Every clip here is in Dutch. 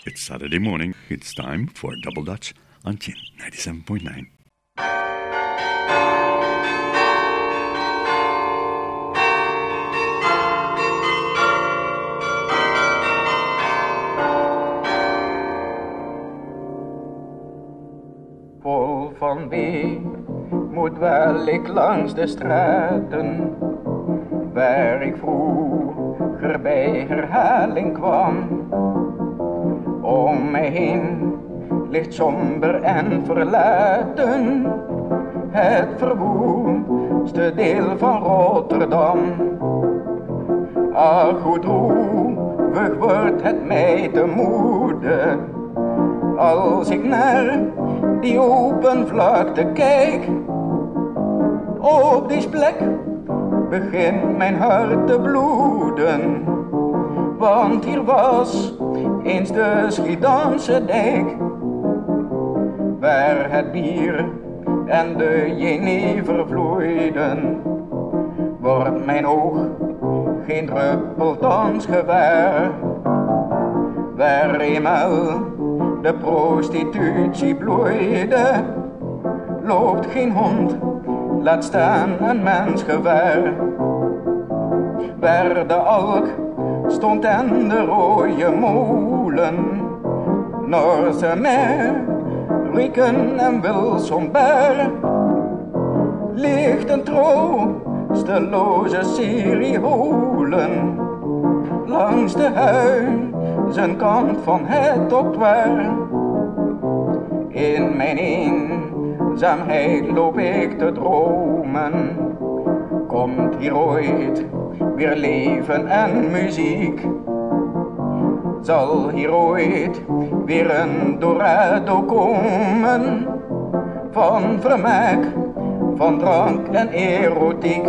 It's Saturday morning. It's time for Double Dutch on Chin 97.9. Vol van wie moet wel ik langs de straten, waar ik vroeger bij herhaling kwam. Om mij heen ligt somber en verlaten het verwoeste deel van Rotterdam. Ach, hoe droevig wordt het mij te moede, als ik naar die open vlakte kijk. Op deze plek begint mijn hart te bloeden, want hier was eens de Schiedamse dijk, waar het bier en de jenever vloeiden. Wordt mijn oog geen druppel thans gewaar, waar eenmaal de prostitutie bloeide, loopt geen hond, laat staan een mens gevaar. Waar de alk stond en de rode molen, Norse Meriken en Wilsonberg, ligt een troosteloze serie holen langs de huizenkant van het trottoir. In mijn eenzaamheid loop ik te dromen, komt hier ooit weer leven en muziek? Zal hier ooit weer een Dorado komen van vermaak, van drank en erotiek?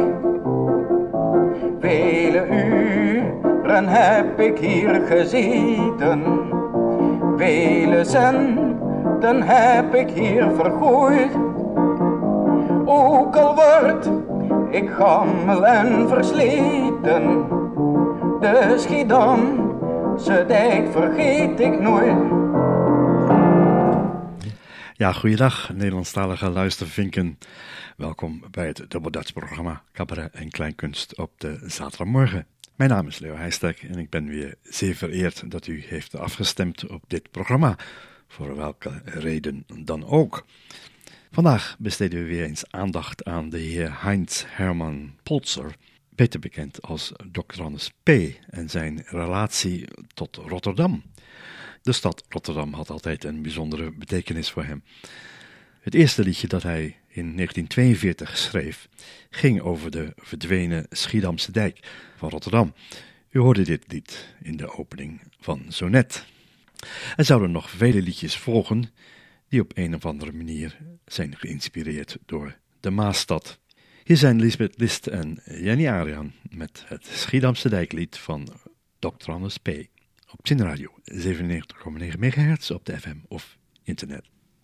Vele uren heb ik hier gezeten, vele centen heb ik hier vergooid. Ook al word ik gammel en versleten, de Schiedamse dijk vergeet ik nooit. Ja, goeiedag Nederlandstalige luistervinken. Welkom bij het Double Dutch programma Cabaret en Kleinkunst op de zaterdagmorgen. Mijn naam is Leo Heijstek en ik ben weer zeer vereerd dat u heeft afgestemd op dit programma, voor welke reden dan ook. Vandaag besteden we weer eens aandacht aan de heer Heinz Hermann Polzer, beter bekend als Dr. Hannes P. en zijn relatie tot Rotterdam. De stad Rotterdam had altijd een bijzondere betekenis voor hem. Het eerste liedje dat hij in 1942 schreef ging over de verdwenen Schiedamse dijk van Rotterdam. U hoorde dit lied in de opening van zo net. Er zouden nog vele liedjes volgen die op een of andere manier zijn geïnspireerd door de Maasstad. Hier zijn Lisbeth List en Jenny Arian met het Schiedamse dijklied van Dr. Hannes P. op Chin Radio 97,9 MHz op de FM of internet.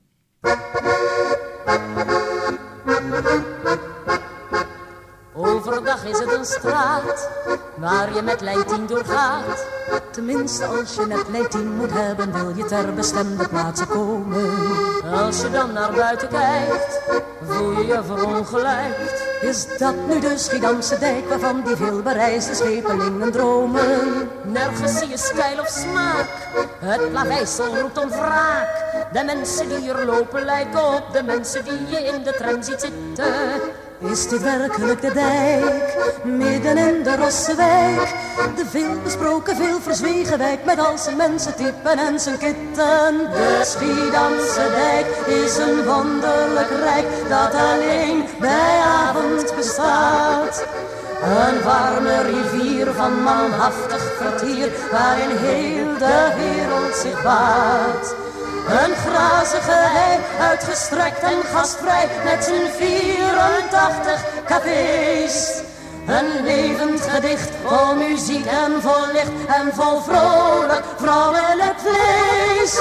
Overdag is het een straat waar je met lijn 10 doorgaat. Tenminste, als je net lijn 10 moet hebben, wil je ter bestemde plaatsen komen. Als je dan naar buiten kijkt, voel je je verongelijkt. Is dat nu de Schiedamse dijk waarvan die veelbereisde schepelingen dromen? Nergens zie je stijl of smaak, het plaveisel roept om wraak. De mensen die hier lopen lijken op de mensen die je in de tram ziet zitten. Is dit werkelijk de dijk, midden in de Rossewijk? De veelbesproken, veel verzwegen wijk met al zijn mensentypen en zijn kitten. De Schiedamse dijk is een wonderlijk rijk dat alleen bij avond bestaat. Een warme rivier van manhaftig vertier waarin heel de wereld zich baat. Een grazige hei, uitgestrekt en gastvrij, met zijn 84 cafés. Een levend gedicht, vol muziek en vol licht en vol vrolijk vrouwelijk vlees.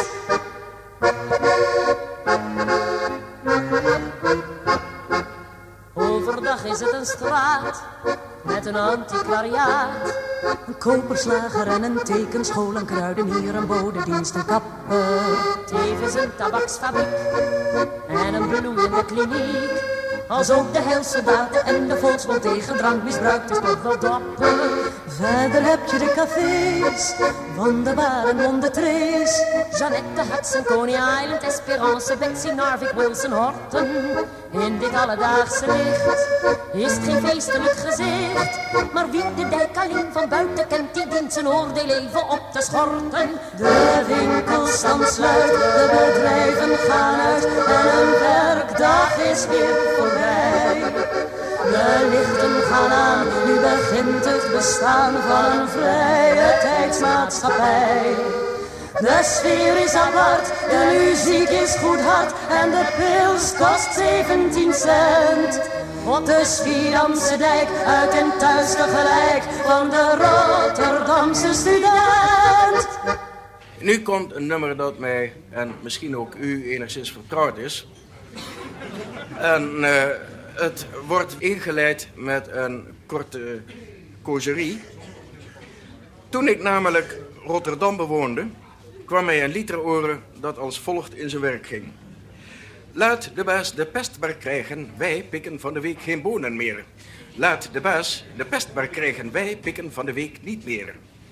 Overdag is het een straat met een antiquariaat. Een koperslager en een tekenschool, een kruidenier, een bodedienst, een kapper. Tevens een tabaksfabriek en een bloeiende kliniek. Als ook de heilsoldaten en de volksbond tegen drankmisbruik is toch wel dapper. Verder heb je de cafés, Wonderbaar en Wondertrace, Jeannette Hudson, Coney Island, Esperance, Betsy, Narvik, Wilson, Horton. In dit alledaagse licht is het geen feestelijk gezicht, maar wie de dijk alleen van buiten kent, die dient zijn oordeel even op te schorten. De winkels staan sluit, de bedrijven gaan uit en een werkdag is weer voorbij. De lichten gaan aan, nu begint het bestaan van een vrije tijdsmaatschappij. De sfeer is apart, de muziek is goed hard en de pils kost 17 cent. Op de Schiedamse dijk, uit en thuis tegelijk, van de Rotterdamse student. Nu komt een nummer dat mij, en misschien ook u, enigszins vertrouwd is. En het wordt ingeleid met een korte causerie. Toen ik namelijk Rotterdam bewoonde, kwam mij een lied ter oren dat als volgt in zijn werk ging. Laat de baas de pest maar krijgen, wij pikken van de week geen bonen meer. Laat de baas de pest maar krijgen, wij pikken van de week niet meer.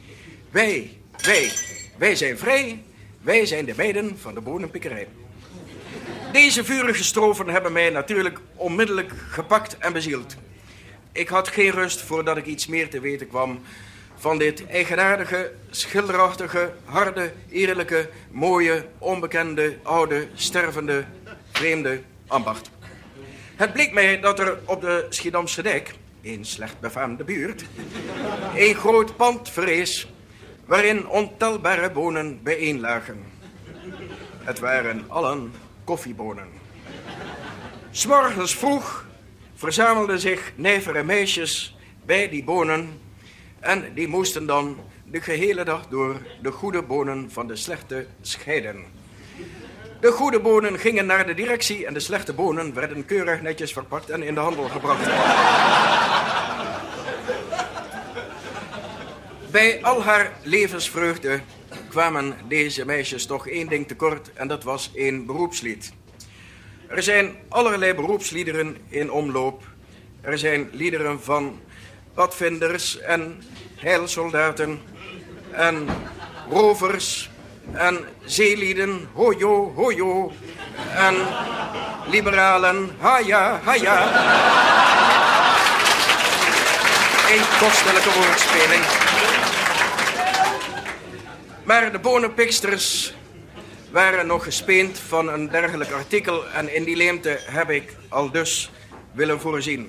Wij zijn vrij, wij zijn de meiden van de bonenpikkerij. Deze vurige strofen hebben mij natuurlijk onmiddellijk gepakt en bezield. Ik had geen rust voordat ik iets meer te weten kwam van dit eigenaardige, schilderachtige, harde, eerlijke, mooie, onbekende, oude, stervende, vreemde ambacht. Het bleek mij dat er op de Schiedamse dijk, een slecht befaamde buurt, een groot pand verrees waarin ontelbare bonen bijeen lagen. Het waren allen koffiebonen. 'S Morgens vroeg verzamelden zich nijvere meisjes bij die bonen en die moesten dan de gehele dag door de goede bonen van de slechte scheiden. De goede bonen gingen naar de directie en de slechte bonen werden keurig netjes verpakt en in de handel gebracht. Bij al haar levensvreugde kwamen deze meisjes toch één ding tekort en dat was een beroepslied. Er zijn allerlei beroepsliederen in omloop. Er zijn liederen van padvinders en heilsoldaten en rovers en zeelieden, hojo, hojo, en liberalen, haja, haja. Een kostelijke woordspeling. Maar de bonenpiksters waren nog gespeend van een dergelijk artikel en in die leemte heb ik al dus willen voorzien.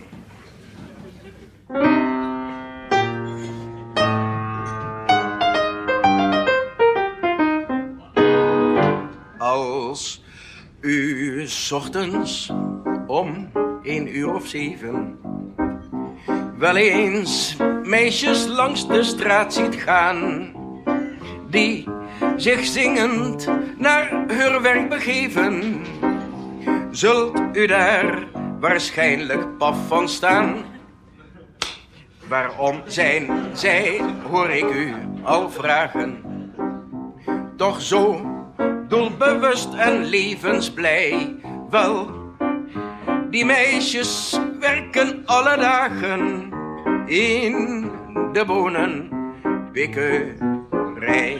Als u 's ochtends om 1:07 wel eens meisjes langs de straat ziet gaan, die zich zingend naar hun werk begeven, zult u daar waarschijnlijk paf van staan. Waarom zijn zij, hoor ik u al vragen, toch zo doelbewust en levensblij? Wel, die meisjes werken alle dagen in de bonenpikkerij.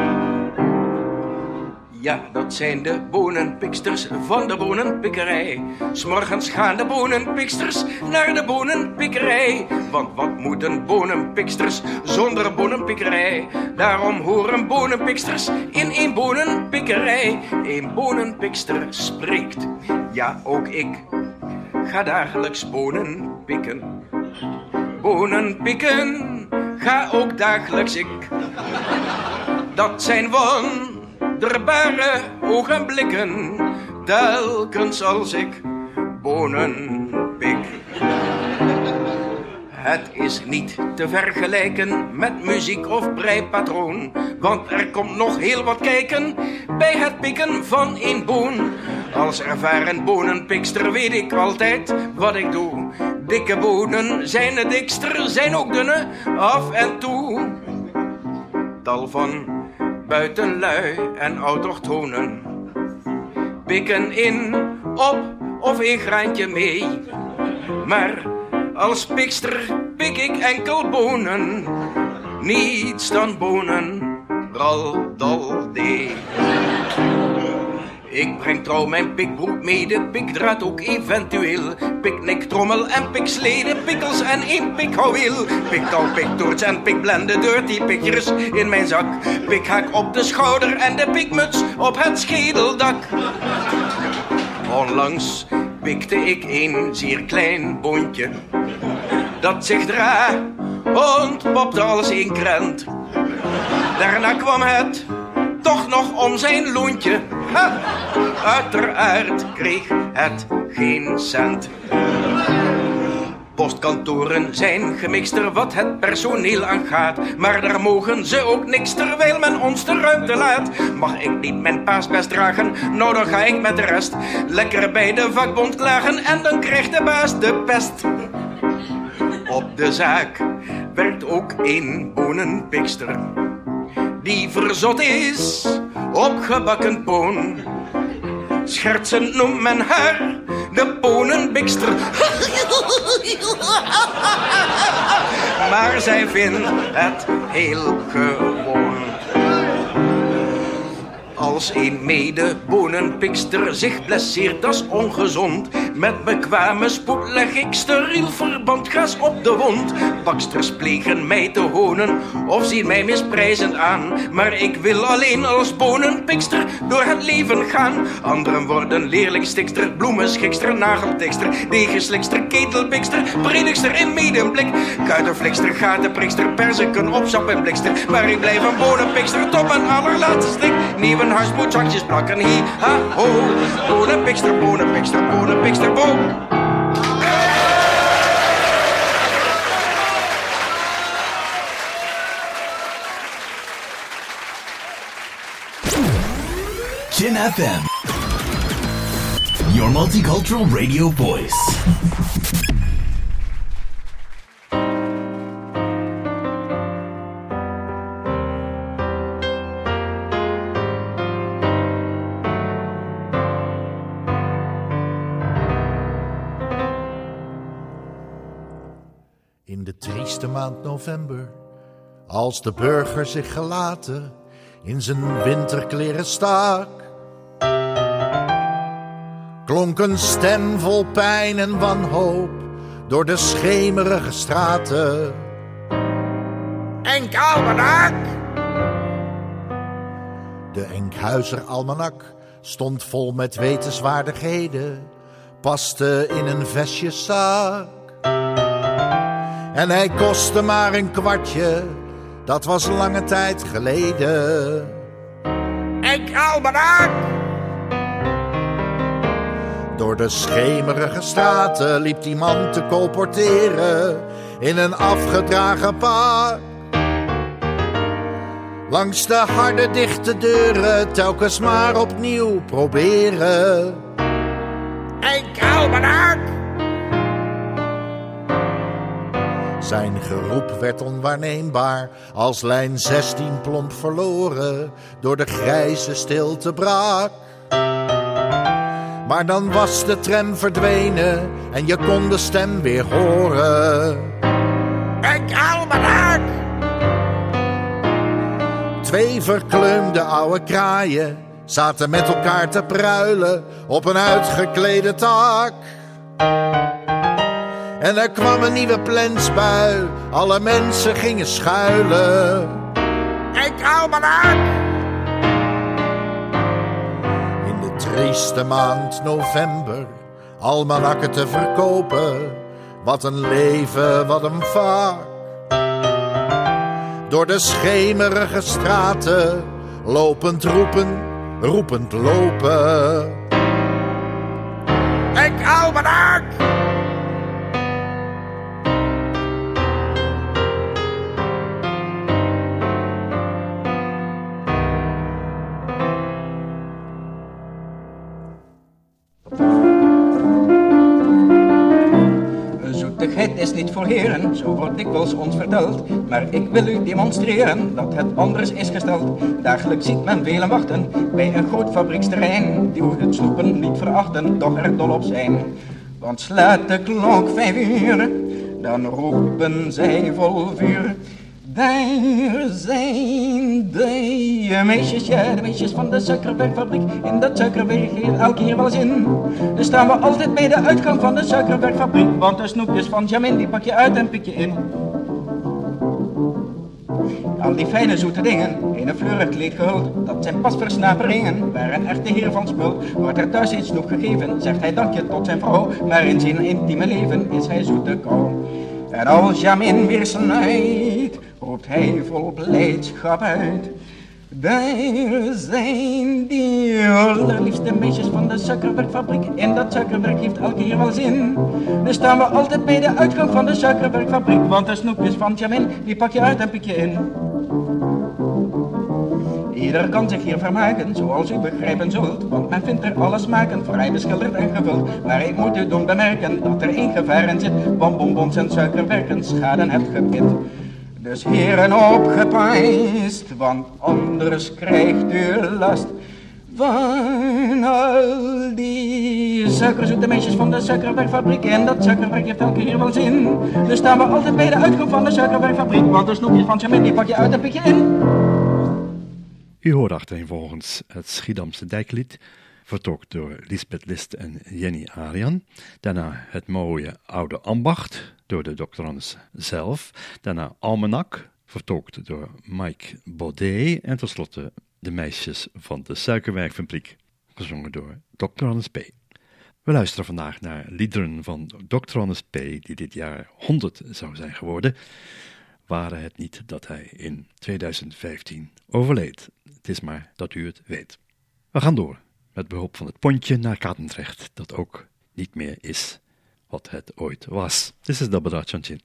Ja, dat zijn de bonenpiksters van de bonenpikkerij. 'S morgens gaan de bonenpiksters naar de bonenpikkerij. Want wat moeten bonenpiksters zonder bonenpikkerij? Daarom horen bonenpiksters in een bonenpikkerij. Een bonenpikster spreekt, ja ook ik ga dagelijks bonen pikken. Bonen pikken, ga ook dagelijks ik. Dat zijn wonderbare ogenblikken, telkens als ik bonen pik. Het is niet te vergelijken met muziek of breipatroon, want er komt nog heel wat kijken bij het pikken van een boon. Als ervaren bonenpikster weet ik altijd wat ik doe. Dikke bonen zijn het dikster, zijn ook dunne af en toe. Tal van buitenlui en autochtonen pikken in, op of een graantje mee. Maar als pikster pik ik enkel bonen, niets dan bonen, ral, dal, dee. Ik breng trouw mijn pikbroek mede, pikdraad ook eventueel. Piknik, trommel en piksleden, pikkels en één pikhouweel. Piktouw, piktoorts en pikblende, dirty pikjes in mijn zak. Pikhaak op de schouder en de pikmuts op het schedeldak. Onlangs pikte ik een zeer klein boontje dat zich ontpopte als een krent. Daarna kwam het toch nog om zijn loontje. Ha! Uiteraard kreeg het geen cent. Postkantoren zijn gemixter wat het personeel aangaat, maar daar mogen ze ook niks terwijl men ons de ruimte laat. Mag ik niet mijn paasbest dragen? Nou, dan ga ik met de rest lekker bij de vakbond klagen en dan krijgt de baas de pest. Op de zaak werkt ook een bonenpikster die verzot is op gebakken poon. Schertsend noemt men haar de bonenbikster. Maar zij vindt het heel gewoon. Als een mede-bonenpikster zich blesseert, dat is ongezond. Met bekwame spoed leg ik steriel verband gras op de wond. Baksters plegen mij te honen of zien mij misprijzend aan. Maar ik wil alleen als bonenpikster door het leven gaan. Anderen worden leerlingstikster, bloemenschikster, nageltikster, degenslikster, ketelpikster, predikster in medemblik, kuitenflikster, gatenprikster, perziken, opsap en blikster. Maar ik blijf een bonenpikster tot mijn allerlaatste stik. Nieuwe huismoed, zakjes plakken, hi, ha, ho. Bonenpikster, bonenpikster, bonenpikster, bo. Chin FM, your multicultural radio voice. In de trieste maand november, als de burger zich gelaten in zijn winterkleren stak, klonk een stem vol pijn en wanhoop door de schemerige straten. Enkalmanak! De Enkhuizer Almanak stond vol met wetenswaardigheden, paste in een vestjeszak. En hij kostte maar een kwartje, dat was lange tijd geleden. Enkalmanak! Door de schemerige straten liep die man te colporteren in een afgedragen pak. Langs de harde dichte deuren telkens maar opnieuw proberen. Enkalmanak! Zijn geroep werd onwaarneembaar als lijn 16 plomp verloren door de grijze stilte brak. Maar dan was de tram verdwenen en je kon de stem weer horen. Enkalmanak! 2 verkleumde oude kraaien zaten met elkaar te pruilen op een uitgeklede tak. En er kwam een nieuwe plensbui, alle mensen gingen schuilen. Enkalmanak! In de trieste maand november, almanakken te verkopen. Wat een leven, wat een vak. Door de schemerige straten, lopend roepen, roepend lopen. Enkalmanak! niet voor heren, zo wordt dikwijls ons verteld. Maar ik wil u demonstreren dat het anders is gesteld. Dagelijks ziet men velen wachten bij een groot fabrieksterrein, die het sloepen niet verachten, doch er dol op zijn. Want slaat de klok 5 uur, dan roepen zij vol vuur. Daar zijn de meisjes, ja, de meisjes van de suikerwerkfabriek. In dat suikerwerk heeft elke keer wel zin. Dus staan we altijd bij de uitgang van de suikerwerkfabriek. Want de snoepjes van Jamin, die pak je uit en pik je in. Al die fijne zoete dingen, in een fleurig kleed gehuld, dat zijn pas versnaperingen, waar een echte heer van spul. Wordt er thuis iets snoep gegeven, zegt hij dankje tot zijn vrouw, maar in zijn intieme leven is hij zoete kou. En als Jamin weer snuit, roept hij vol blijdschap uit. Daar zijn die allerliefste meisjes van de suikerwerkfabriek. In dat suikerwerk heeft elke keer wel zin. Dus staan we altijd bij de uitgang van de suikerwerkfabriek. Want de snoepjes van Jamin, die pak je uit en pik je in. Ieder kan zich hier vermaken, zoals u begrijpen zult. Want men vindt er alle smaken fraai beschilderd en gevuld. Maar ik moet u doen bemerken dat er één gevaar in zit. Bonbons en suikerwerken schaden het gebit. Dus heren opgepast, want anders krijgt u last van al die suikerzoete meisjes van de suikerwerkfabriek. En dat suikerwerk heeft elke keer wel zin. Dus staan we altijd bij de uitgang van de suikerwerkfabriek. Want de snoepjes van Jamin, die pak je uit en pik je in. U hoort achtereenvolgens het Schiedamse dijklied, vertolkt door Lisbeth List en Jenny Arian. Daarna het mooie Oude Ambacht, door de doctorants zelf. Daarna Almanak, vertolkt door Mike Baudet. En tenslotte De Meisjes van de Suikerwerkfabriek, gezongen door Dr. P. We luisteren vandaag naar liederen van Dr. P. die dit jaar 100 zou zijn geworden, waren het niet dat hij in 2015 overleed. Het is maar dat u het weet. We gaan door met behulp van het pontje naar Katendrecht, dat ook niet meer is wat het ooit was. Dit is Double Dutch Chin.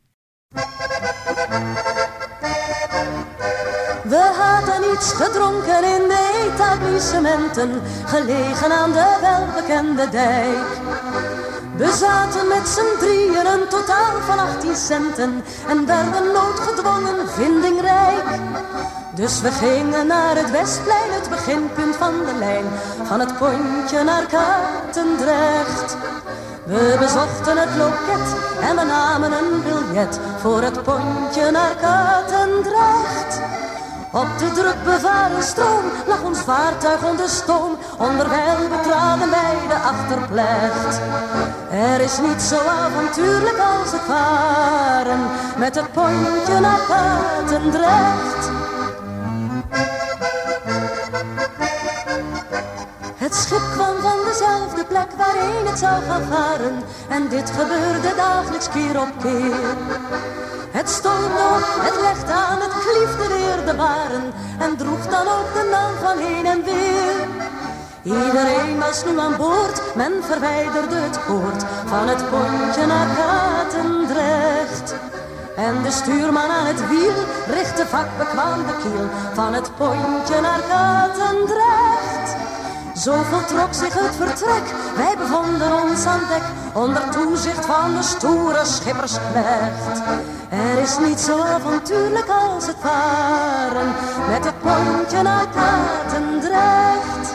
We hadden iets gedronken in de etablissementen, gelegen aan de welbekende dijk. We zaten met z'n drieën een totaal van 18 centen en werden noodgedwongen vindingrijk. Dus we gingen naar het Westplein, het beginpunt van de lijn, van het pontje naar Katendrecht. We bezochten het loket en we namen een biljet voor het pontje naar Katendrecht. Op de druk bevaren stroom lag ons vaartuig onder stoom, onderwijl betraden wij de achterplecht. Er is niet zo avontuurlijk als het varen met het pontje naar Katendrecht. Het schip kwam van dezelfde plek waarheen het zou gaan varen, en dit gebeurde dagelijks keer op keer. Het stoomde op, het legde aan, het kliefde weer de baren en droeg dan ook de naam van heen en weer. Iedereen was nu aan boord, men verwijderde het koord van het pontje naar Katendrecht. En de stuurman aan het wiel richtte vakbekwaam de kiel van het pontje naar Katendrecht. Zo voltrok zich het vertrek, wij bevonden ons aan dek, onder toezicht van de stoere schippersknecht. Er is niet zo avontuurlijk als het varen met het pontje naar Katendrecht.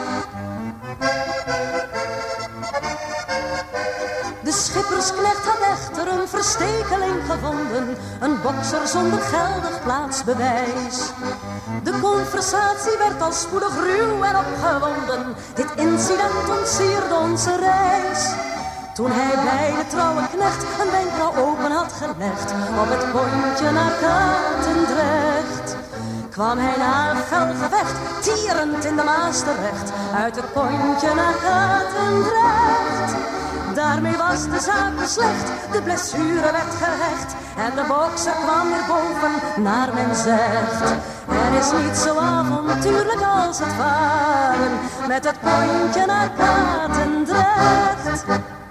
De schippersknecht had echter een verstekeling gevonden, een bokser zonder geldig plaatsbewijs. De conversatie werd al spoedig ruw en opgewonden, dit incident ontsierde onze reis. Toen hij bij de trouwe knecht een wenkbrauw open had gelegd op het pontje naar Katendrecht, kwam hij na een fel gevecht tierend in de Maas terecht, uit het pontje naar Katendrecht. Daarmee was de zaak beslecht, de blessure werd gehecht en de bokser kwam weer boven naar men zegt. Er is niet zo avontuurlijk als het varen met het pontje naar Katendrecht.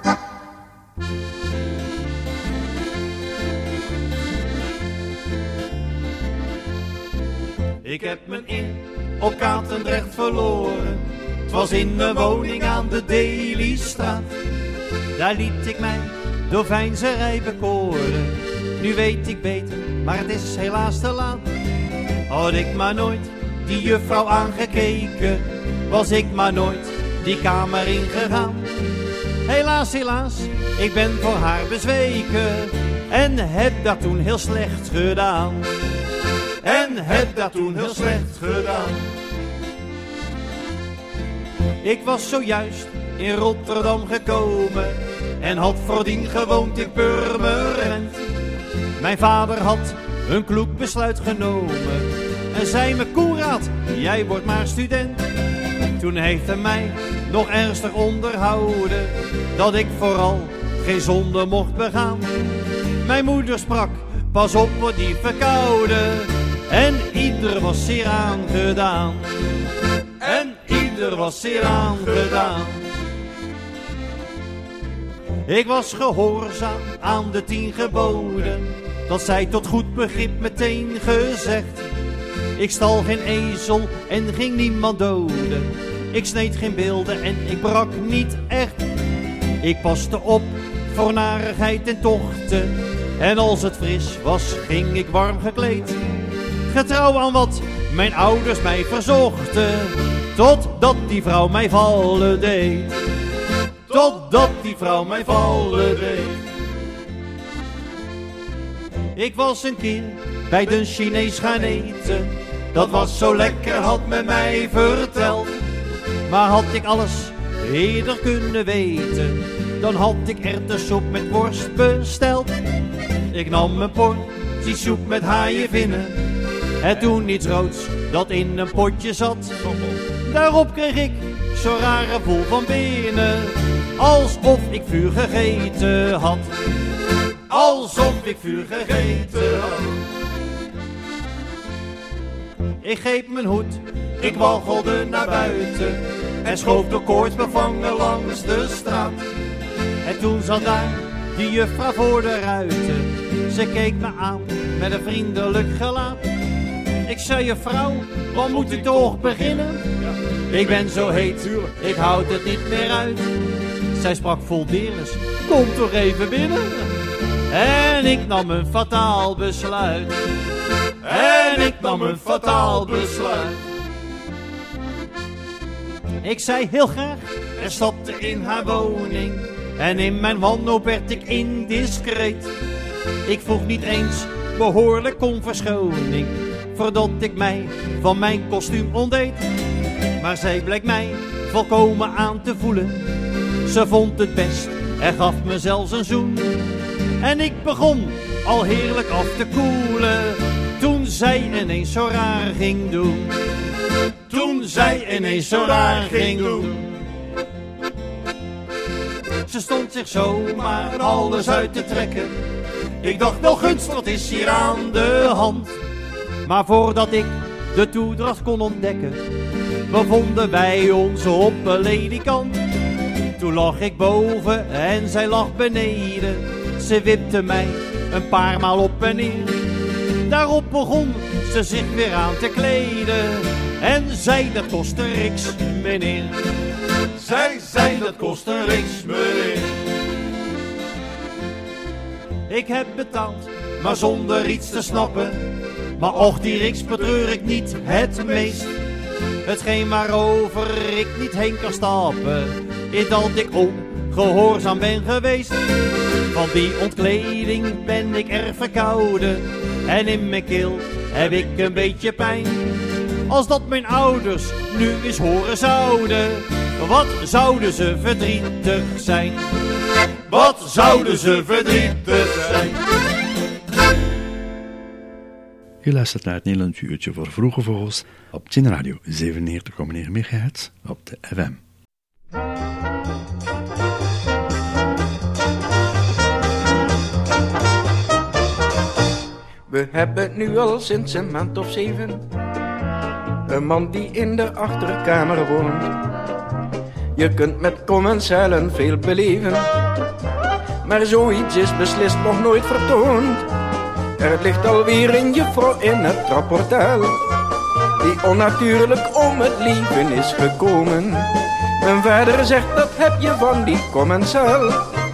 Ik heb mijn in op Katendrecht verloren. Het was in mijn woning aan de Delystraat. Daar liet ik mij door veinzerij bekoren. nu weet ik beter, maar het is helaas te laat. Had ik maar nooit die juffrouw aangekeken, was ik maar nooit die kamer ingegaan. Helaas, helaas, ik ben voor haar bezweken en heb dat toen heel slecht gedaan. En heb dat toen heel slecht gedaan. Ik was zojuist in Rotterdam gekomen en had voordien gewoond in Purmerend. Mijn vader had een kloek besluit genomen en zei me: Koenraad, jij wordt maar student. Toen heeft hij mij nog ernstig onderhouden dat ik vooral geen zonde mocht begaan. Mijn moeder sprak: pas op voor die verkouden. En ieder was zeer aangedaan. En ieder was zeer aangedaan. Ik was gehoorzaam aan de 10 geboden, dat zij tot goed begrip meteen gezegd. Ik stal geen ezel en ging niemand doden. Ik sneed geen beelden en ik brak niet echt. Ik paste op voor narigheid en tochten. En als het fris was, ging ik warm gekleed. Getrouw aan wat mijn ouders mij verzochten, totdat die vrouw mij vallen deed. Totdat die vrouw mij vallen deed. Ik was een keer bij de Chinees gaan eten. Dat was zo lekker, had men mij verteld. Maar had ik alles eerder kunnen weten, dan had ik erwtensoep met worst besteld. Ik nam een portie soep met haaienvinnen en toen iets roods dat in een potje zat. Daarop kreeg ik zo'n raar gevoel van binnen, alsof ik vuur gegeten had. Alsof ik vuur gegeten had. Ik greep mijn hoed, ik waggelde naar buiten en schoof de koorts bevangen langs de straat. En toen zat daar die juffrouw voor de ruiten. Ze keek me aan met een vriendelijk gelaat. Ik zei: juffrouw, wat moet ik toch beginnen? Ik ben zo heet, ik houd het niet meer uit. Zij sprak vol deernis: kom toch even binnen. En ik nam een fataal besluit. En ik nam een fataal besluit. Ik zei heel graag en stapte in haar woning. En in mijn wanhoop werd ik indiscreet. Ik vroeg niet eens behoorlijk om verschoning, voordat ik mij van mijn kostuum ontdeed. Maar zij bleek mij volkomen aan te voelen. Ze vond het best en gaf me zelfs een zoen. En ik begon al heerlijk af te koelen, toen zij ineens zo raar ging doen. Toen zij ineens zo raar ging doen. Ze stond zich zomaar alles uit te trekken. Ik dacht: wel gunst, wat is hier aan de hand? Maar voordat ik de toedracht kon ontdekken, bevonden wij ons op een ledikant. Toen lag ik boven en zij lag beneden. Ze wipte mij een paar maal op en neer. Daarop begon ze zich weer aan te kleden en zei: dat kost een riks, meneer. Zij zei: dat kost een riks, meneer. Ik heb betaald, maar zonder iets te snappen. Maar och, die riks betreur ik niet het meest. Hetgeen waarover ik niet heen kan stappen, is dat ik ongehoorzaam ben geweest. Van die ontkleding ben ik erg verkouden en in mijn keel heb ik een beetje pijn. Als dat mijn ouders nu eens horen zouden, wat zouden ze verdrietig zijn? Wat zouden ze verdrietig zijn? U luistert naar het Nederlands uurtje voor Vroege Vogels op Chin Radio 97,9 MHz op de FM. We hebben nu al sinds een maand of 7 een man die in de achterkamer woont. Je kunt met commensalen veel beleven, maar zoiets is beslist nog nooit vertoond. Er ligt alweer een juffrouw in het trapportaal, die onnatuurlijk om het leven is gekomen. Mijn vader zegt: dat heb je van die commensaal.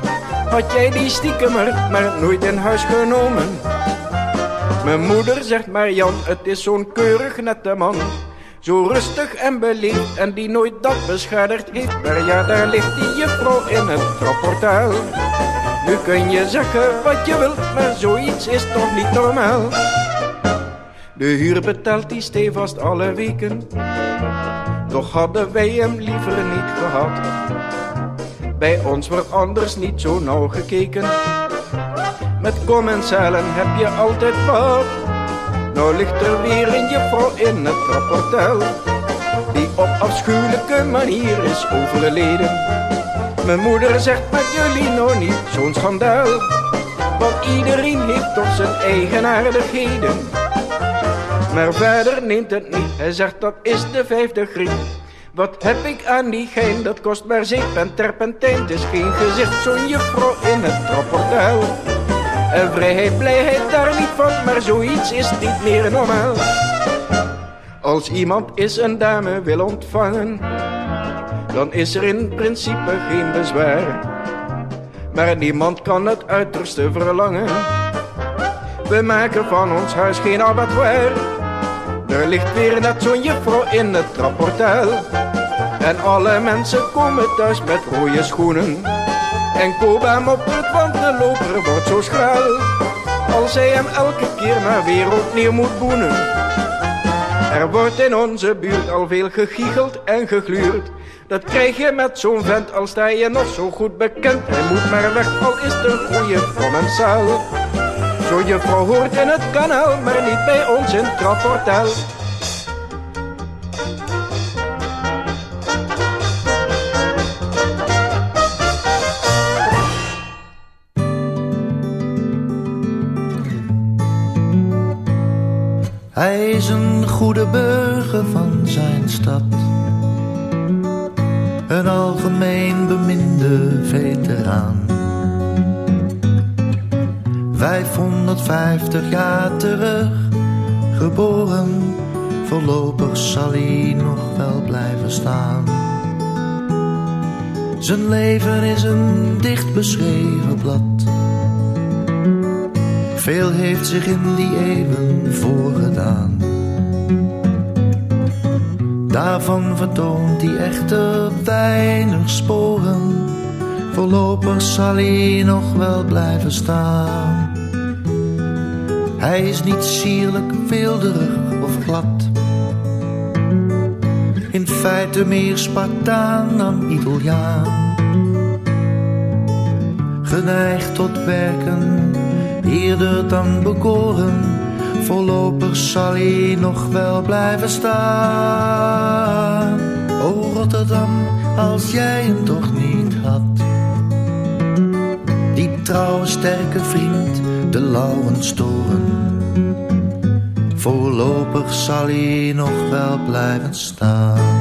had jij die stiekemer maar nooit in huis genomen. Mijn moeder zegt maar Jan, het is zo'n keurig nette man. Zo rustig en beleefd en die nooit dat beschadigd heeft. Maar ja, daar ligt die juffrouw in het trapportaal. Nu kun je zeggen wat je wilt, maar zoiets is toch niet normaal. De huur betaalt die stevast alle weken. Toch hadden wij hem liever niet gehad. Bij ons wordt anders niet zo nauw gekeken. Met commensalen heb je altijd wat. Nou ligt er weer een juffrouw in het trapportaal, die op afschuwelijke manier is overleden. Mijn moeder zegt met jullie nou niet zo'n schandaal, want iedereen heeft toch zijn eigenaardigheden. Maar vader neemt het niet, hij zegt dat is de 5e griep. Wat heb ik aan die gein, dat kost maar zeep en terpentijn. Het is geen gezicht, zo'n juffrouw in het trapportaal. En vrijheid, blijheid daar niet van, maar zoiets is niet meer normaal. Als iemand eens een dame wil ontvangen, dan is er in principe geen bezwaar. Maar niemand kan het uiterste verlangen. We maken van ons huis geen abattoir. Er ligt weer net zo'n juffrouw in het trapportaal. En alle mensen komen thuis met rode schoenen. En koop hem op het, want de loper wordt zo schraal. Als hij hem elke keer maar weer opnieuw moet boenen. Er wordt in onze buurt al veel gegiegeld en gegluurd. Dat krijg je met zo'n vent, al sta je nog zo goed bekend. Hij moet maar weg, al is de goeie commensaal. Zo'n juffrouw hoort in het kanaal, maar niet bij ons in het trapportaal. Hij is een goede burger van zijn stad, een algemeen beminde veteraan. 550 jaar terug geboren, voorlopig zal hij nog wel blijven staan. Zijn leven is een dicht beschreven blad. Veel heeft zich in die eeuwen voorgedaan. Daarvan vertoont hij echter weinig sporen. Voorlopig zal hij nog wel blijven staan. Hij is niet sierlijk, weelderig of glad. In feite meer Spartaan dan Italiaan. Geneigd tot werken, eerder dan bekoren. Voorlopig zal hij nog wel blijven staan. O Rotterdam, als jij hem toch niet had. Die trouwe sterke vriend, de Lauwenstoren. Voorlopig zal hij nog wel blijven staan.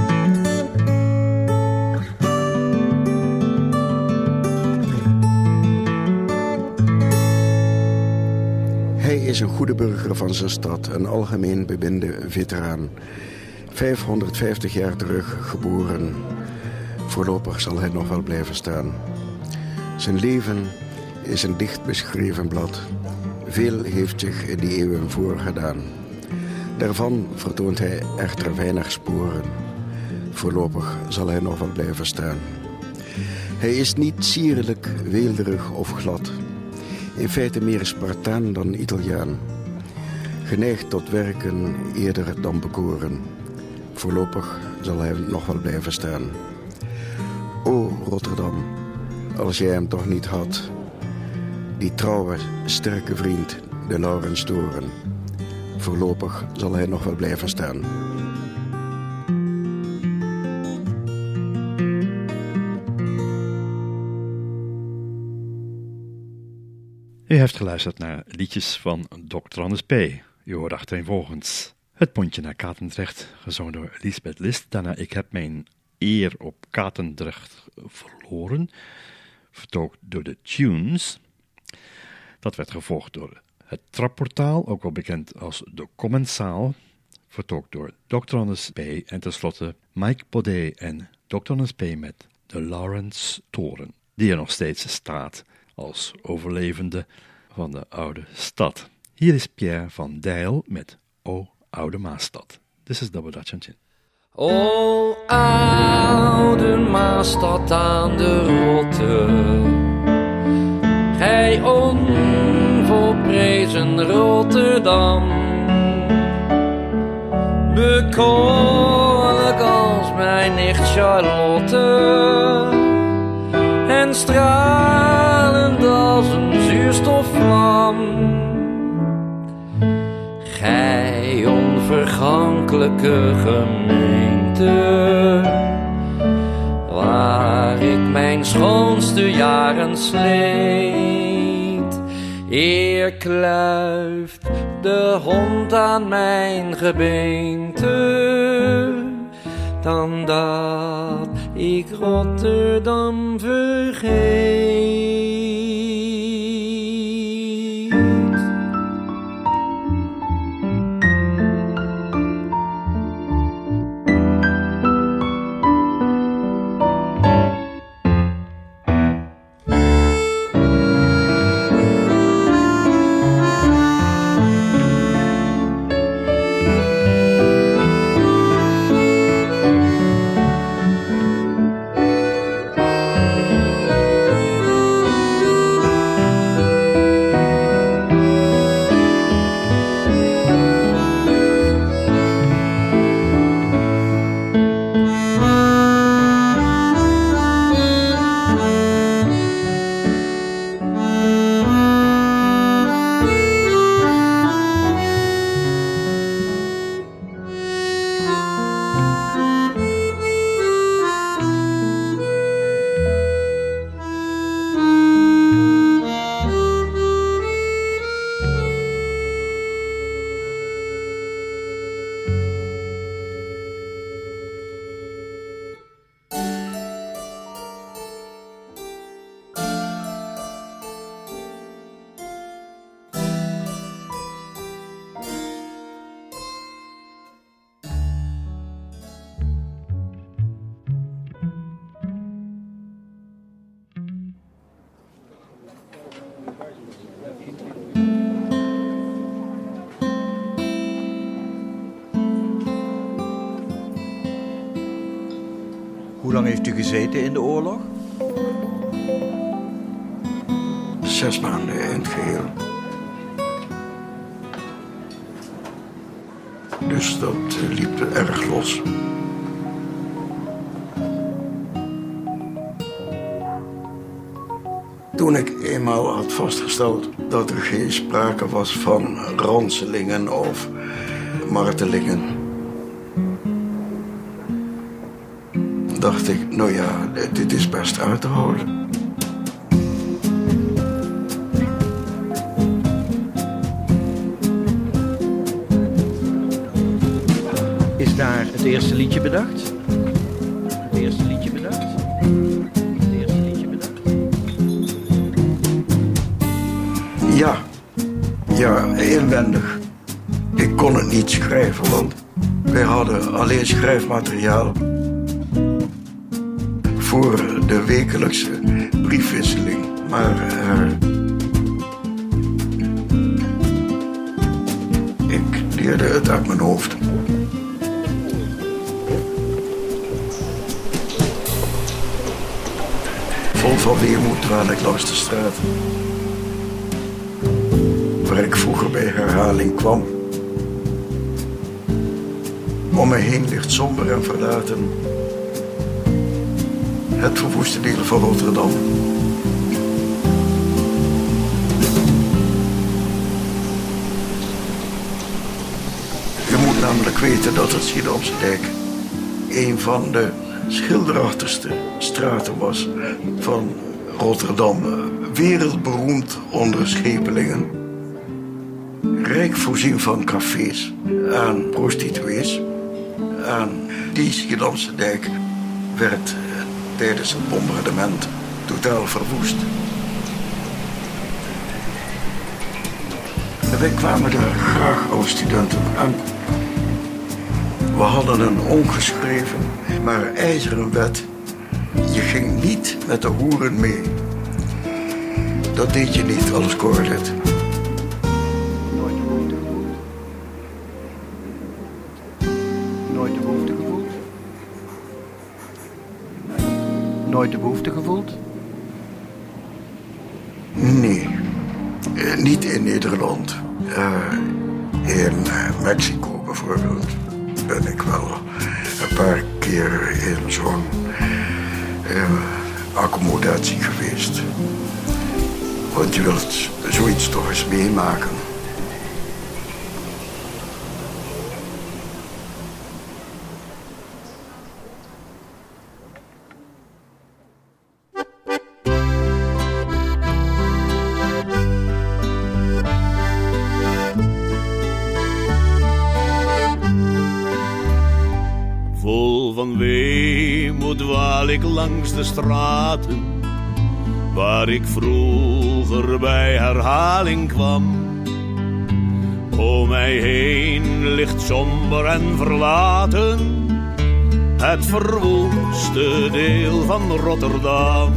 Hij is een goede burger van zijn stad, een algemeen beminde veteraan. 550 jaar terug geboren. Voorlopig zal hij nog wel blijven staan. Zijn leven is een dicht beschreven blad. Veel heeft zich in die eeuwen voorgedaan. Daarvan vertoont hij echter weinig sporen. Voorlopig zal hij nog wel blijven staan. Hij is niet sierlijk, weelderig of glad. In feite meer Spartaan dan Italiaan. Geneigd tot werken eerder dan bekoren. Voorlopig zal hij nog wel blijven staan. O Rotterdam, als jij hem toch niet had. Die trouwe, sterke vriend, de Lauwenstoren. Voorlopig zal hij nog wel blijven staan. U heeft geluisterd naar liedjes van Dr. Anders P. U hoort achtereenvolgens Het Pontje naar Katendrecht, gezongen door Lisbeth List. Daarna Ik heb mijn eer op Katendrecht verloren, vertolkt door de Tunes. Dat werd gevolgd door Het Trapportaal, ook wel bekend als De Commensaal, vertolkt door Dr. Anders P. En tenslotte Mike Baudet en Dr. Anders P. met de Lauwenstoren, die er nog steeds staat als overlevende van de oude stad. Hier is Pierre van Dijl met O Oude Maasstad. This is Double Dutch and Chin. O oude Maasstad aan de Rotte, gij onvolprezen Rotterdam, bekoorlijk als mijn nicht Charlotte en stralend als een zuurstofvlam. Gij onvergankelijke gemeente, waar ik mijn schoonste jaren sleet, eer kluift de hond aan mijn gebeente, dan dat ik Rotterdam vergeet. Hoe lang heeft u gezeten in de oorlog? 6 maanden in het geheel. Dus dat liep erg los. Toen ik eenmaal had vastgesteld dat er geen sprake was van ranselingen of martelingen, dacht ik, nou ja, dit is best uit te houden. Is daar het eerste liedje bedacht? Het eerste liedje bedacht? Het eerste liedje bedacht? Ja, inwendig. Ik kon het niet schrijven, want wij hadden alleen schrijfmateriaal voor de wekelijkse briefwisseling. Maar ik leerde het uit mijn hoofd. Vol van weemoed dwaal ik langs de straat, waar ik vroeger bij herhaling kwam. Om me heen ligt somber en verlaten het verwoeste deel van Rotterdam. Je moet namelijk weten dat het Schiedamse Dijk een van de schilderachtigste straten was van Rotterdam. Wereldberoemd onder schepelingen. Rijk voorzien van cafés, aan prostituees. Aan die Schiedamse Dijk werd tijdens het bombardement totaal verwoest. En wij kwamen daar graag als studenten aan. We hadden een ongeschreven, maar ijzeren wet. Je ging niet met de hoeren mee. Dat deed je niet als koorlid. Nooit de behoefte gevoeld? Nooit de behoefte gevoeld? Nee, niet in Nederland. In Mexico bijvoorbeeld ben ik wel een paar keer in zo'n accommodatie geweest. Want je wilt zoiets toch eens meemaken. Vol van weemoed dwaal ik langs de straten, waar ik vroeger bij herhaling kwam. Om mij heen ligt somber en verlaten het verwoeste deel van Rotterdam.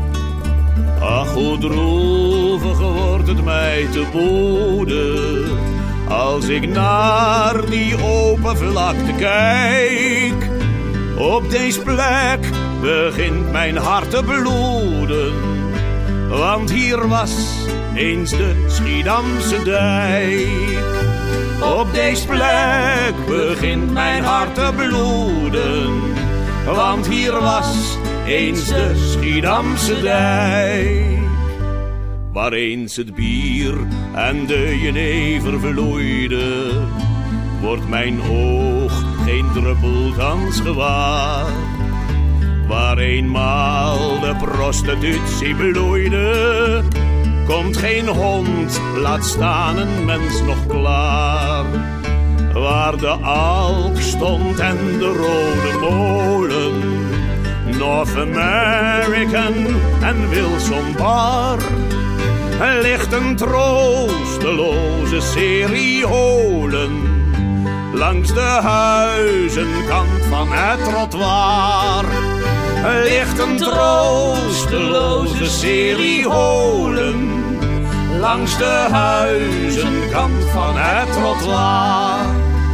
Ach, hoe droevig wordt het mij te bode, als ik naar die open vlakte kijk. Op deze plek begint mijn hart te bloeden, want hier was eens de Schiedamse dijk. Op deze plek begint mijn hart te bloeden, want hier was eens de Schiedamse dijk. Waar eens het bier en de jenever vloeiden, wordt mijn oog geen druppel thans gewaar. Waar eenmaal de prostitutie bloeide, komt geen hond, laat staan een mens nog klaar. Waar de Alk stond en de Rode Molen, North American en Wilson Bar, ligt een troosteloze serie holen langs de huizenkant van het trottoir. Ligt een troosteloze serie holen langs de huizenkant van het trottoir.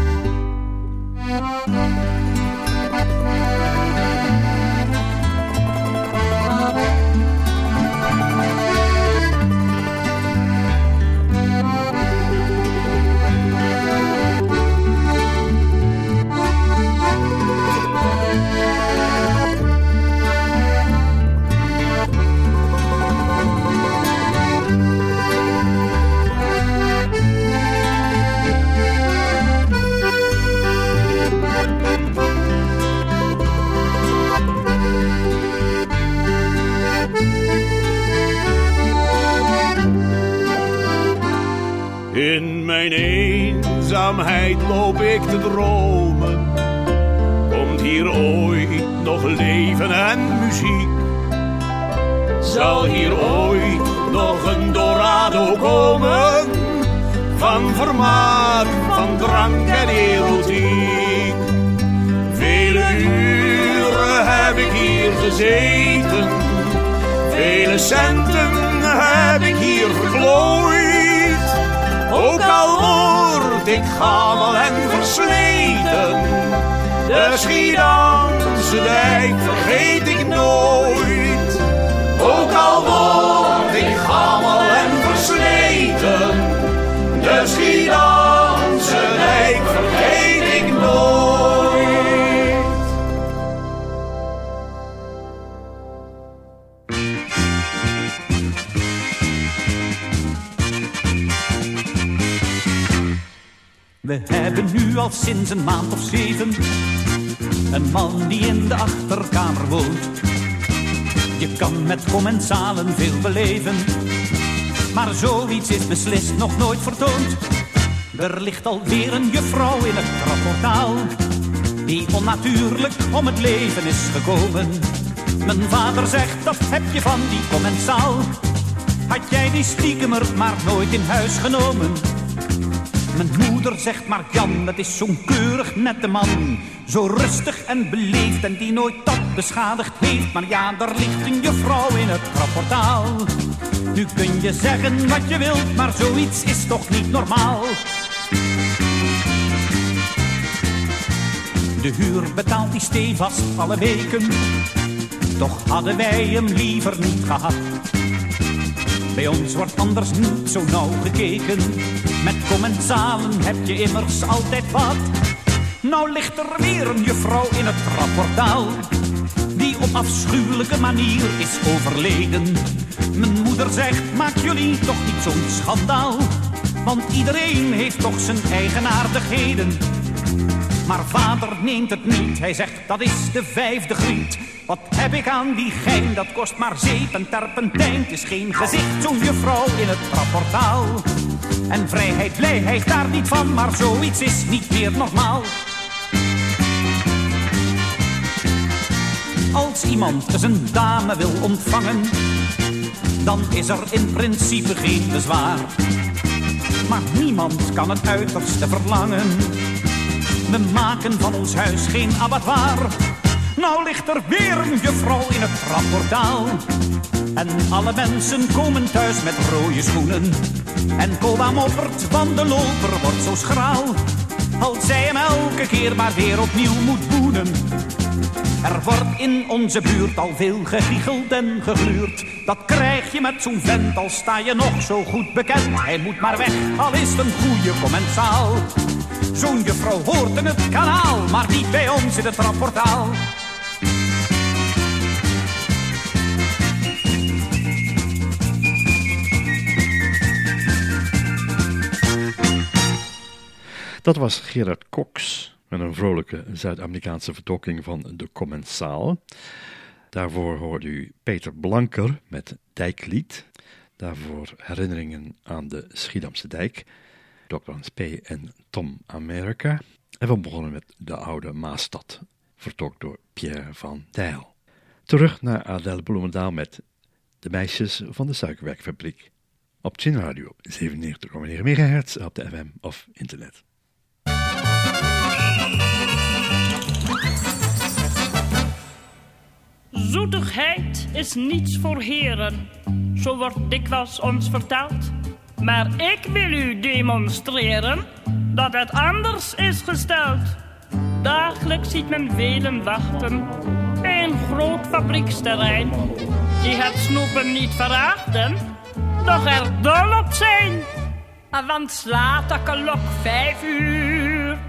In mijn eenzaamheid loop ik te dromen, komt hier ooit nog leven en muziek? Zal hier ooit nog een Dorado komen, van vermaak, van drank en erotiek? Vele uren heb ik hier gezeten, vele centen heb ik hier verglooid. Ook al word ik gammel en versleten, de Schiedamse dijk vergeet ik nooit. Ook al word ik gammel en versleten, de Schiedamse dijk vergeet ik nooit. We hebben nu al sinds een maand of 7 een man die in de achterkamer woont. Je kan met commensalen veel beleven, maar zoiets is beslist nog nooit vertoond. Er ligt alweer een juffrouw in het trapportaal, die onnatuurlijk om het leven is gekomen. Mijn vader zegt, dat heb je van die commensaal. Had jij die stiekemer maar nooit in huis genomen? Mijn moeder zegt, maar Jan, dat is zo'n keurig nette man. Zo rustig en beleefd en die nooit dat beschadigd heeft. Maar ja, daar ligt een juffrouw in het trapportaal, Nu kun je zeggen wat je wilt, maar zoiets is toch niet normaal. De huur betaalt die stevast alle weken, toch hadden wij hem liever niet gehad. Bij ons wordt anders niet zo nauw gekeken, met commensalen heb je immers altijd wat. Nou ligt er weer een juffrouw in het trapportaal, die op afschuwelijke manier is overleden. Mijn moeder zegt, maak jullie toch niet zo'n schandaal, want iedereen heeft toch zijn eigenaardigheden. Maar vader neemt het niet, hij zegt, dat is de 5e griet. Wat heb ik aan die gein, dat kost maar zeep en terpentijn. Het is geen gezicht, zo'n juffrouw in het trapportaal. En vrijheid, blijheid daar niet van, maar zoiets is niet meer normaal. Als iemand eens een dame wil ontvangen, dan is er in principe geen bezwaar. Maar niemand kan het uiterste verlangen. We maken van ons huis geen abattoir. Nou ligt er weer een juffrouw in het trapportaal. En alle mensen komen thuis met rode schoenen. En Koba moppert, want de loper wordt zo schraal. Als zij hem elke keer maar weer opnieuw moet boenen. Er wordt in onze buurt al veel gegiecheld en gegluurd. Dat krijg je met zo'n vent, al sta je nog zo goed bekend. Hij moet maar weg, al is het een goede commensaal. Zo'n juffrouw hoort in het kanaal, maar niet bij ons in het trapportaal. Dat was Gerard Cox met een vrolijke Zuid-Amerikaanse vertolking van De Commensaal. Daarvoor hoorde u Peter Blanker met Dijklied. Daarvoor herinneringen aan de Schiedamse dijk. Dr. Hans P. en Tom America. En we begonnen met De Oude Maasstad, vertolkt door Pierre van Dijl. Terug naar Adèle Bloemendaal met De Meisjes van de Suikerwerkfabriek. Op Chin Radio 97,9 MHz op de FM of internet. Zoetigheid is niets voor heren, zo wordt dikwijls ons verteld. Maar ik wil u demonstreren dat het anders is gesteld. Dagelijks ziet men velen wachten bij een groot fabrieksterrein, die het snoepen niet verachten, doch er dol op zijn. Want slaat de klok 5 uur.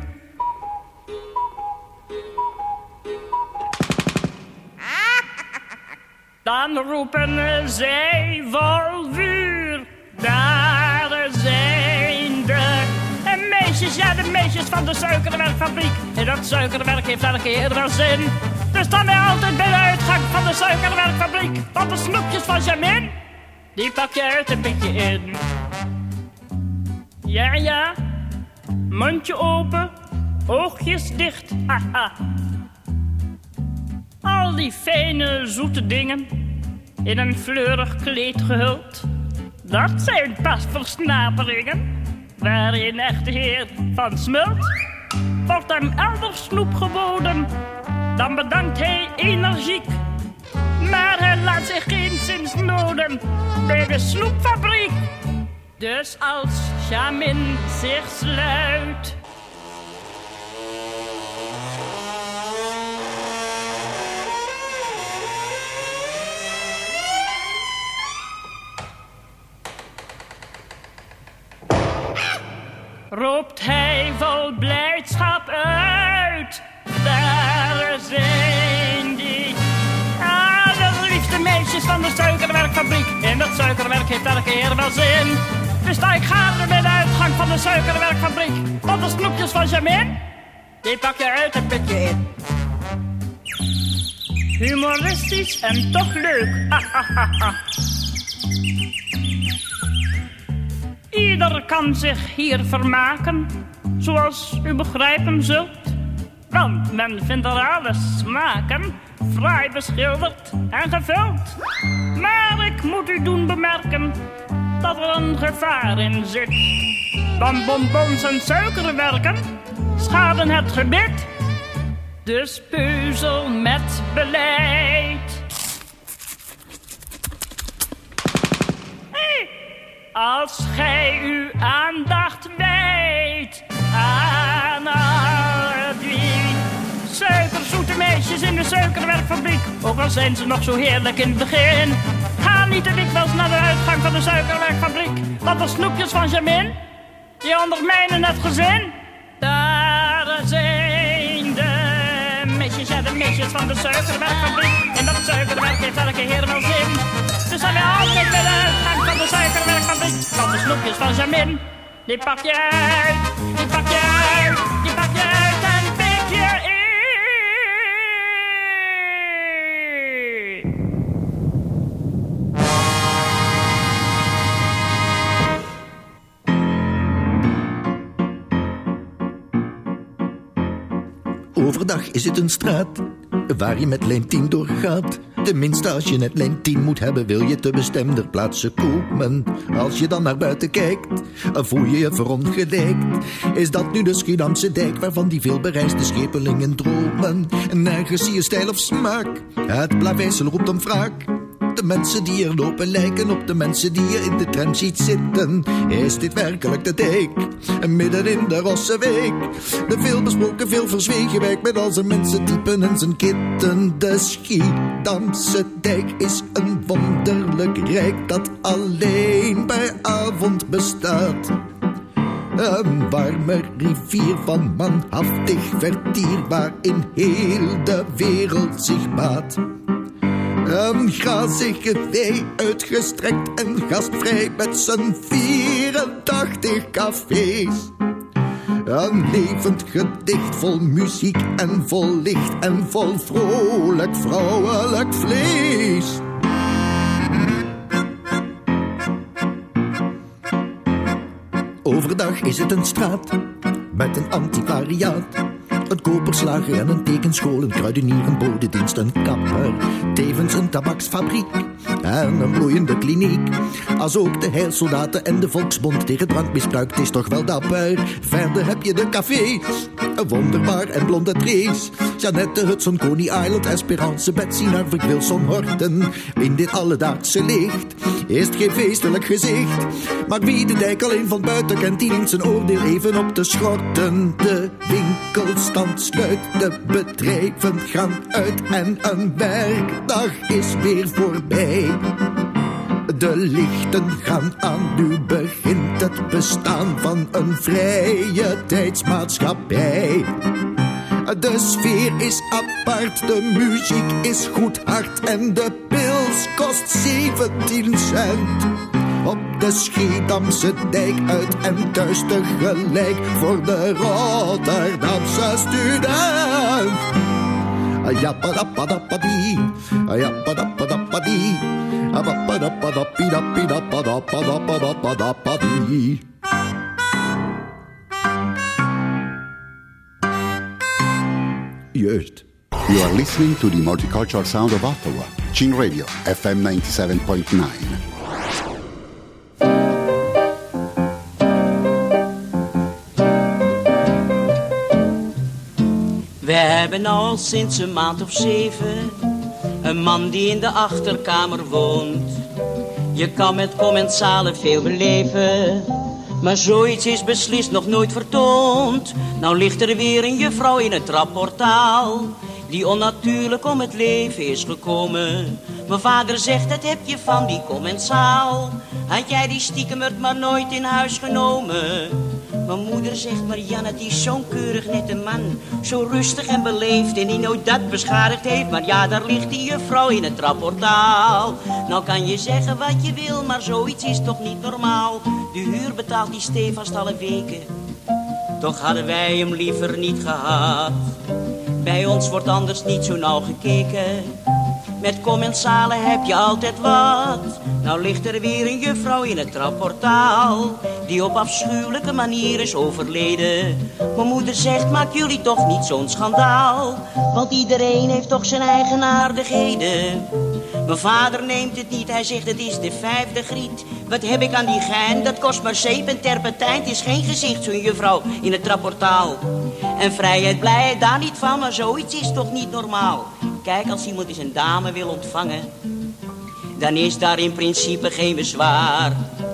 Dan roepen zij vol vuur. Daar zijn de meisjes, ja de meisjes van de suikerwerkfabriek. En dat suikerwerk heeft elke keer wel zin. Dus staan wij altijd bij de uitgang van de suikerwerkfabriek. Want de snoepjes van Jamin, die pak je uit en pik je in. Ja, ja, mondje open, oogjes dicht, haha. Al die fijne, zoete dingen, in een fleurig kleed gehuld. Dat zijn pas versnaperingen, waar een echte heer van smult. Wordt hem elders snoep geboden, dan bedankt hij energiek. Maar hij laat zich geenszins noden bij de snoepfabriek. Dus als Jamin zich sluit, roept hij vol blijdschap uit. Daar zijn die de liefste meisjes van de suikerwerkfabriek. En dat suikerwerk heeft elke keer wel zin. Dus sta ik gaarne bij de uitgang van de suikerwerkfabriek. Want de snoepjes van Jamin, die pak je uit en pik je in. Humoristisch en toch leuk. Ieder kan zich hier vermaken, zoals u begrijpen zult. Want men vindt er alle smaken fraai beschilderd en gevuld. Maar ik moet u doen bemerken dat er een gevaar in zit. Want bonbons en suikerwerken schaden het gebit. Dus peuzel met beleid. als gij uw aandacht wijdt aan al die suikerzoete meisjes in de suikerwerkfabriek. Ook al zijn ze nog zo heerlijk in het begin. Ga niet te dikwijls naar de uitgang van de suikerwerkfabriek, want de snoepjes van Jamin, die ondermijnen het gezin. Daar zijn de meisjes, ja, de meisjes van de suikerwerkfabriek. En dat suikerwerk heeft elke heer wel zin. Dus dan weer altijd bij de uitgang van de suikerwerkfabriek. Want de snoepjes van Jamin, die pak je uit, die pak je uit, die pak je uit en pik je in. Overdag is het een straat waar je met lijn 10 doorgaat. Tenminste, als je net lijn 10 moet hebben, wil je te bestemder plaatsen komen. Als je dan naar buiten kijkt, voel je je verongelijkt. Is dat nu de Schiedamse dijk waarvan die veelbereisde schepelingen dromen? Nergens zie je stijl of smaak, het plaveisel roept om wraak. De mensen die er lopen lijken op de mensen die je in de tram ziet zitten. Is dit werkelijk de dijk? Midden in de Rosseweek. De veelbesproken, veel verzwegen wijk met al zijn mensen typen en zijn kitten. De Schiedamse dijk is een wonderlijk rijk dat alleen bij avond bestaat. Een warme rivier van manhaftig vertier waarin heel de wereld zich baat. Een grazige wei uitgestrekt en gastvrij met z'n 84 cafés. Een levend gedicht vol muziek en vol licht en vol vrolijk vrouwelijk vlees. Overdag is het een straat met een antiquariaat. Een koperslager en een tekenschool, een kruidenier, een bodedienst, een kapper. Tevens een tabaksfabriek en een bloeiende kliniek. Als ook de heilsoldaten en de Volksbond tegen drankmisbruik, het is toch wel dapper. Verder heb je de cafés, Wonderbaar en Blonde Trace. Jeannette, Hudson, Coney Island, Esperance, Betsy, Narvik, Wilson, Horten. In dit alledaagse licht is het geen feestelijk gezicht. Maar wie de dijk alleen van buiten kent, die neemt zijn oordeel even op de schorten. De winkelstand sluit, de bedrijven gaan uit en een werkdag is weer voorbij. De lichten gaan aan, nu begint het bestaan van een vrije tijdsmaatschappij. De sfeer is apart, de muziek is goed hard en de pils kost 17 cent. Op de Schiedamse dijk uit en thuis tegelijk voor de Rotterdamse student. Ayapadapadapadie, ayapadapadapadie, ayapadapadapidapidapadapadapadapadapadie. Juist. You are listening to the multicultural sound of Ottawa. Chin Radio, FM 97.9. We hebben al sinds een maand of 7 een man die in de achterkamer woont. Je kan met commensalen veel beleven, maar zoiets is beslist nog nooit vertoond. Nou ligt er weer een juffrouw in het trapportaal, die onnatuurlijk om het leven is gekomen. Mijn vader zegt, dat heb je van die commensaal. Had jij die stiekemert maar nooit in huis genomen? Mijn moeder zegt, maar Jan, het is zo'n keurig nette man. Zo rustig en beleefd en die nooit dat beschadigd heeft. Maar ja, daar ligt die juffrouw in het trapportaal. Nou kan je zeggen wat je wil, maar zoiets is toch niet normaal. De huur betaalt die stevast alle weken. Toch hadden wij hem liever niet gehad. Bij ons wordt anders niet zo nauw gekeken. Met commensalen heb je altijd wat. Nou ligt er weer een juffrouw in het trapportaal, die op afschuwelijke manier is overleden. Mijn moeder zegt, maak jullie toch niet zo'n schandaal, want iedereen heeft toch zijn eigen aardigheden. Mijn vader neemt het niet, hij zegt het is de 5e griet. Wat heb ik aan die gein, dat kost maar zeep en terpentijn. Het is geen gezicht, zo'n juffrouw in het trapportaal. En vrijheid, blijheid, daar niet van, maar zoiets is toch niet normaal. Kijk, als iemand eens een dame wil ontvangen, dan is daar in principe geen bezwaar.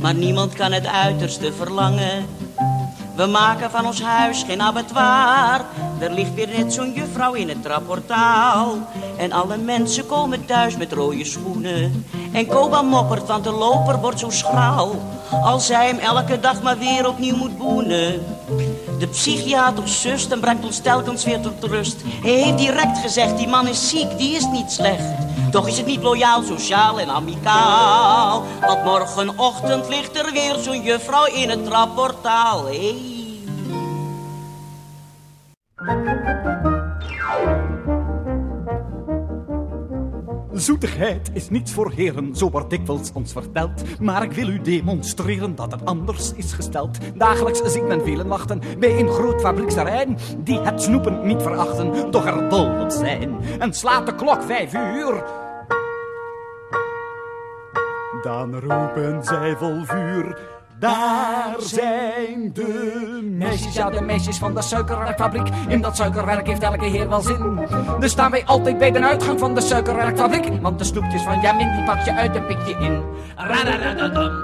maar niemand kan het uiterste verlangen. We maken van ons huis geen abattoir. Er ligt weer net zo'n juffrouw in het trapportaal. En alle mensen komen thuis met rode schoenen. En Koba moppert, want de loper wordt zo schraal. Als zij hem elke dag maar weer opnieuw moet boenen. De psychiater zust en brengt ons telkens weer tot rust. Hij heeft direct gezegd, die man is ziek, die is niet slecht. Toch is het niet loyaal, sociaal en amicaal. Want morgenochtend ligt er weer zo'n juffrouw in het trapportaal. Hey. Zoetigheid is niets voor heren, zo wordt dikwijls ons verteld. Maar ik wil u demonstreren dat het anders is gesteld. Dagelijks ziet men velen wachten bij een groot fabrieksterrein, die het snoepen niet verachten, doch er dol op zijn. En slaat de klok 5 uur, dan roepen zij vol vuur. Daar zijn de meisjes, ja de meisjes van de suikerwerkfabriek. In dat suikerwerk heeft elke heer wel zin. Dus staan wij altijd bij de uitgang van de suikerwerkfabriek. Want de snoepjes van Jamin die pak je uit en pik je in. Radadadadam.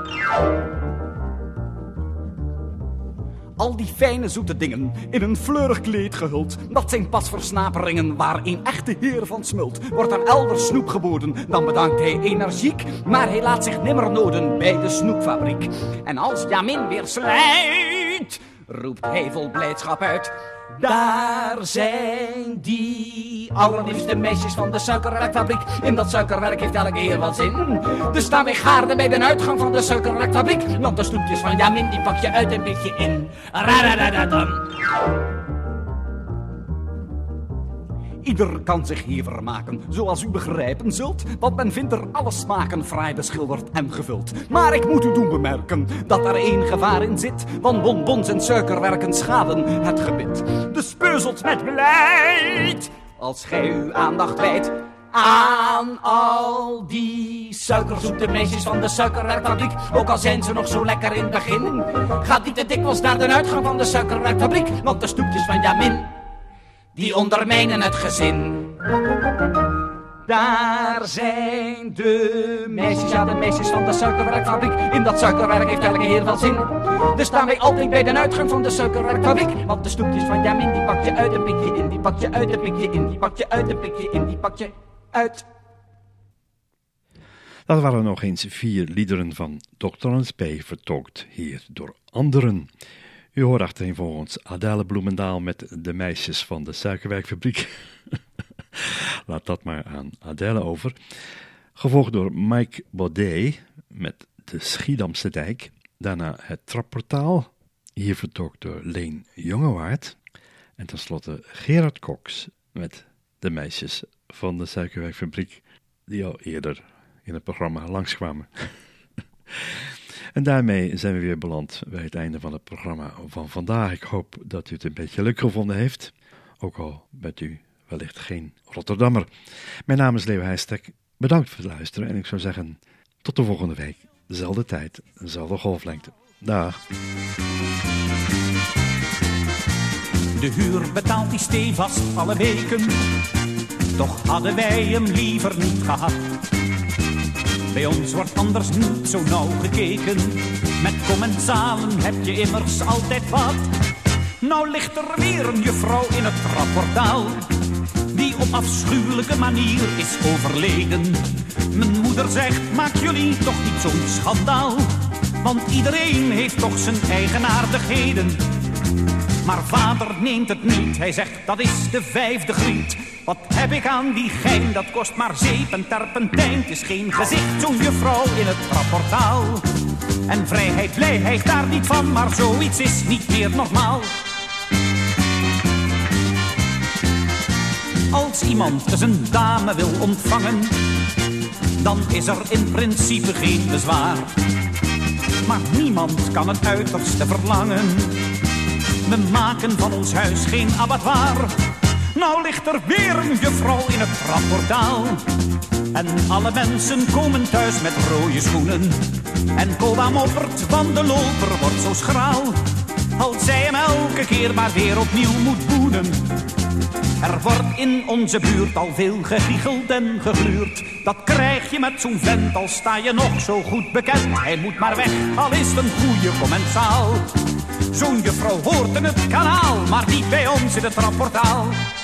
Al die fijne zoete dingen, in een fleurig kleed gehuld, dat zijn pas versnaperingen waar een echte heer van smult. Wordt er elders snoep geboden, dan bedankt hij energiek, maar hij laat zich nimmer noden bij de snoepfabriek. En als Jamin weer slijt, roept hij vol blijdschap uit: daar zijn die allerliefste meisjes van de suikerwerkfabriek. In dat suikerwerk heeft elke heer wel zin. Dus staan wij gaarne bij de uitgang van de suikerwerkfabriek. Want de snoepjes van Jamin die pak je uit en pik je in. Radadadadam. Ieder kan zich hier vermaken, zoals u begrijpen zult. Want men vindt er alle smaken fraai beschilderd en gevuld. Maar ik moet u doen bemerken dat er één gevaar in zit. Want bonbons en suikerwerken schaden het gebit. Dus peuzelt met beleid als gij uw aandacht wijdt aan al die suikerzoete meisjes van de suikerwerkfabriek. Ook al zijn ze nog zo lekker in het begin, gaat niet te dikwijls naar de uitgang van de suikerwerkfabriek. Want de snoepjes van Jamin, die ondermijnen het gezin. Daar zijn de meisjes, ja de meisjes van de suikerwerkfabriek. In dat suikerwerk heeft elke heer wel zin. Dus staan wij altijd bij de uitgang van de suikerwerkfabriek. Want de snoepjes van Jamin die pak je uit en pik je in. Die pak je uit en pik je in. Die pak je uit en pik je in. Die pak je uit. Dat waren nog eens 4 liederen van Dr. Hans P. vertolkt hier door anderen. U hoort achtereenvolgens Adele Bloemendaal met de meisjes van de suikerwerkfabriek. Laat dat maar aan Adele over. Gevolgd door Mike Baudet met de Schiedamse Dijk. Daarna het Trapportaal, hier vertolkt door Leen Jongewaard. En tenslotte Gerard Cox met de meisjes van de suikerwerkfabriek, die al eerder in het programma langskwamen. En daarmee zijn we weer beland bij het einde van het programma van vandaag. Ik hoop dat u het een beetje leuk gevonden heeft, ook al bent u wellicht geen Rotterdammer. Mijn naam is Leo Heijstek, bedankt voor het luisteren en ik zou zeggen tot de volgende week. Dezelfde tijd, dezelfde golflengte. Dag. De huur betaalt die stevast alle weken, toch hadden wij hem liever niet gehad. Bij ons wordt anders niet zo nauw gekeken, met commensalen heb je immers altijd wat. Nou ligt er weer een juffrouw in het trapportaal, die op afschuwelijke manier is overleden. Mijn moeder zegt, maak jullie toch niet zo'n schandaal, want iedereen heeft toch zijn eigenaardigheden. Maar vader neemt het niet, hij zegt dat is de 5e griet. Wat heb ik aan die gein, dat kost maar zeep en terpentijn. Het is geen gezicht, zo'n juffrouw in het trapportaal. En vrijheid, blijheid daar niet van, maar zoiets is niet meer normaal. Als iemand zijn dame wil ontvangen, dan is er in principe geen bezwaar. Maar niemand kan het uiterste verlangen. We maken van ons huis geen abattoir. Nou ligt er weer een juffrouw in het trapportaal. En alle mensen komen thuis met rode schoenen. En Koba moppert, want de loper wordt zo schraal. Als zij hem elke keer maar weer opnieuw moet boenen. Er wordt in onze buurt al veel gegiegeld en gegluurd. Dat krijg je met zo'n vent, al sta je nog zo goed bekend. Hij moet maar weg, al is het een goede commensaal. Zo'n juffrouw hoort in het kanaal, maar niet bij ons in het rapportaal.